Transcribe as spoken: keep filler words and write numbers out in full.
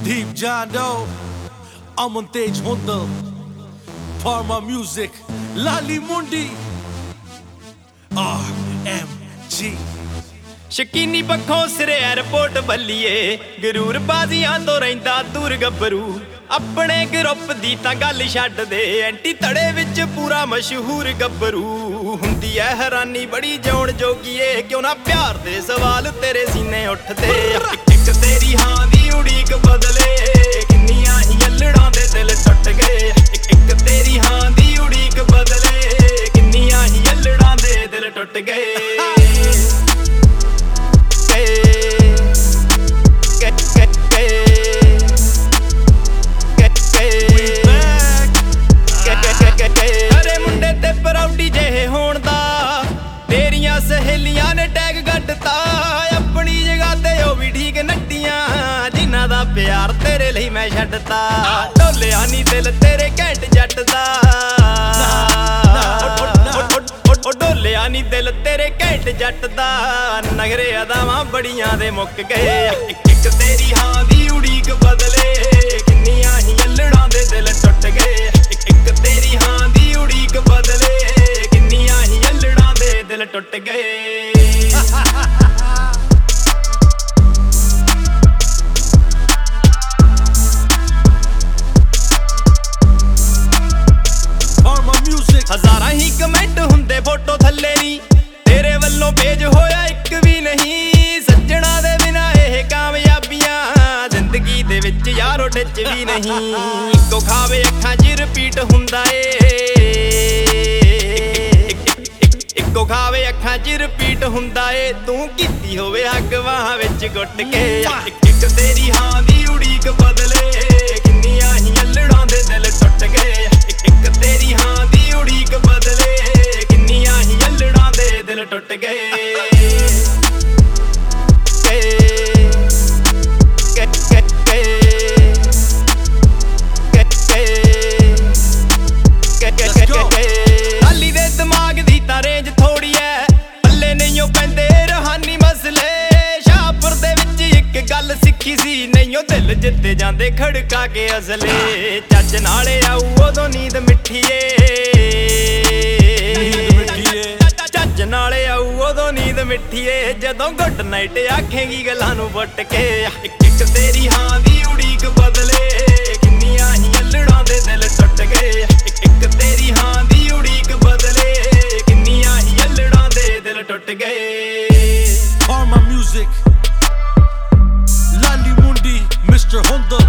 Deep John Doe, Aman Tej Hundal, Parma Music, Lali Mundi, R M G। ਸ਼ਕੀਨੀ ਪੱਖੋਂ ਸਿਰੇ airport ਬੱਲੀਏ, ਗਰੂਰ ਬਾਜ਼ੀਆਂ ਤੋਂ ਰਹਿੰਦਾ ਦੂਰ ਗੱਭਰੂ। ਆਪਣੇ ਗਰੁੱਪ ਦੀ ਤਾਂ ਗੱਲ ਛੱਡ ਦੇ, ਐਂਟੀ ਤੜੇ ਵਿੱਚ ਪੂਰਾ ਮਸ਼ਹੂਰ ਗੱਭਰੂ। ਹੁੰਦੀ ਐ ਹੈਰਾਨੀ ਬੜੀ ਜਾਣ ਜੋਗੀਏ, ਕਿਉਂ ਨਾ ਪਿਆਰ ਦੇ ਸਵਾਲ ਤੇਰੇ ਸੀਨੇ ਉੱਠਦੇ। ਇੱਕ ਤੇਰੀ ਹਾਂ ਦੀ ਉਡੀਕ ਬਦਲੇ, ਕਿੰਨੀਆਂ ਹੀ ਅਲੜਾਂ ਦੇ ਦਿਲ ਟੁੱਟ ਗਏ। ਇੱਕ ਤੇਰੀ ਹਾਂ ਦੀ ਉਡੀਕ ਬਦਲੇ, ਕਿੰਨੀਆਂ ਹੀ ਅਲੜਾਂ ਦੇ ਦਿਲ ਟੁੱਟ ਗਏ। ਅਰੇ ਮੁੰਡੇ ਤੇ ਪਰੌਡੀ ਜਿਹੇ ਹੋਣ ਦਾ ਤੇਰੀਆਂ ਸਹੇਲੀਆਂ ਨੇ ਟੈਗ ਗੱਡਤਾ। ਆਪਣੀ ਜਗ੍ਹਾ ਤੇ ਉਹ ਵੀ ਠੀਕ ਨੱਟੀਆਂ, ਜਿਨ੍ਹਾਂ ਦਾ ਪਿਆਰ ਤੇਰੇ ਲਈ ਮੈਂ ਛੱਡਤਾ। ਢੋਲਿਆ ਨੀ ਦਿਲ ਤੇਰੇ ਘੈਂਟ ਜੱਟ ਦਾ, ਉਹ ਢੋਲਿਆ ਨੀ ਦਿਲ ਤੇਰੇ ਘੈਂਟ ਜੱਟ ਦਾ। ਨਗਰੇ ਅਦਾਵਾਂ ਬੜੀਆਂ ਦੇ ਮੁੱਕ ਗਏ। ਇੱਕ ਤੇਰੀ ਹਾਂ ਦੀ ਉਡੀਕ ਬਦਲੇ, ਕਿੰਨੀਆਂ ਹੀ ਅਲੜਾਂ ਦੇ ਦਿਲ ਟੁੱਟ ਗਏ। ਇੱਕ ਤੇਰੀ ਹਾਂ ਦੀ ਉਡੀਕ ਬਦਲੇ, ਕਿੰਨੀਆਂ ਹੀ ਅਲੜਾਂ ਦੇ ਦਿਲ ਟੁੱਟ ਗਏ। ਹਜ਼ਾਰਾਂ ਹੀ ਕਮੈਂਟ ਹੁੰਦੇ ਫੋਟੋ ਥੱਲੇ ਨੀ, ਤੇਰੇ ਵੱਲੋਂ ਪੇਜ ਹੋਇਆ ਇੱਕ ਵੀ ਨਹੀਂ। ਸੱਜਣਾ ਦੇ ਬਿਨਾ ਇਹ ਕਾਮਯਾਬੀਆਂ ਜ਼ਿੰਦਗੀ ਦੇ ਵਿੱਚ ਯਾਰੋ ਟਿੱਚ ਵੀ ਨਹੀਂ। ਇੱਕੋ ਖਾਵੇ ਅੱਖਾਂ 'ਚ ਰਿਪੀਟ ਹੁੰਦਾ ਏ, ਇੱਕੋ ਖਾਵੇ ਅੱਖਾਂ 'ਚ ਰਿਪੀਟ ਹੁੰਦਾ ਏ। ਤੂੰ ਕੀਤੀ ਹੋਵੇ ਹੱਗ ਬਾਹਾਂ ਵਿੱਚ ਗੁੱਟ ਕੇ। ਇੱਕ ਤੇਰੀ ਹਾਂ ਦੀ ਉਡੀਕ ਬਦਲੇ, ਕਿੰਨੀਆਂ ਹੀ ਅਲੜਾਂ ਦੇ ਦਿਲ ਟੁੱਟ ਗਏ। ਇੱਕ ਤੇਰੀ ਹਾਂ ਦੀ ਉਡੀਕ ਬਦਲੇ, ਕਿੰਨੀਆਂ ਹੀ ਅਲੜਾਂ ਦੇ ਦਿਲ ਟੁੱਟ ਗਏ। ਲਾਲੀ ਦੇ ਦਿਮਾਗ ਦੀ ਤਾਂ ਰੇਂਜ ਥੋੜੀ ਐ, ਪੱਲੇ ਨਹੀਂਓ ਪੈਂਦੇ ਰੂਹਾਨੀ ਮਸਲੇ। ਸ਼ਾਹਪੁਰ ਦੇ ਵਿੱਚ ਇੱਕ ਗੱਲ ਸਿੱਖੀ ਸੀ, ਨਹੀਂਓ ਦਿਲ ਜਿੱਤੇ ਜਾਂਦੇ ਖੜਕਾ ਕੇ ਅਸਲੇ। ਚੱਜ ਨਾਲੇ ਆਊ ਉਦੋਂ ਨੀਂਦ ਮਿੱਠੀ ਏ, ਚੱਜ ਨਾਲੇ ਆਊ ਉਦੋਂ ਨੀਂਦ ਮਿੱਠੀ ਏ। ਜਦੋਂ ਗੁੱਡ ਨਾਈਟ ਆਖੇਗੀ ਗੱਲਾਂ ਨੂੰ ਵੱਟ ਕੇ। ਇੱਕ ਤੇਰੀ ਹਾਂ ਦੀ ਉਡੀਕ ਬਦਲੇ, ਕਿੰਨੀਆਂ ਹੀ ਅਲੜਾਂ ਦੇ ਦਿਲ ਟੁੱਟ ਗਏ। ਇੱਕ ਤੇਰੀ ਹਾਂ ਦੀ ਉਡੀਕ ਬਦਲੇ, ਕਿੰਨੀਆਂ ਹੀ ਅਲੜਾਂ ਦੇ ਦਿਲ ਟੁੱਟ ਗਏ। Parma Music, Lali Mundi, Mister Hundal।